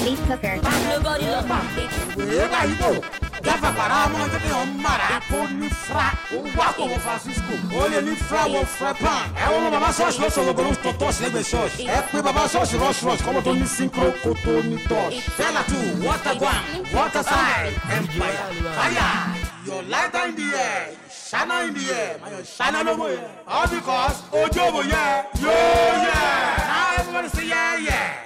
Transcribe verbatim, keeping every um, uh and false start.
Beef cooker. Wherever you go, Java Paramo, the Mara, Pony Fra, Waco Francisco, only leave flour for pan. I want my sauce, also going to toss the sauce. Every Baba sauce, Ross Ross, come on, synchro, Cotoni toss. Fella too, water one, water side, empire, fire. Your lighter in the air, Shana in the air, my Shana no more. All because Ojobo, yeah, yo, yeah. Now everybody say, yeah, yeah.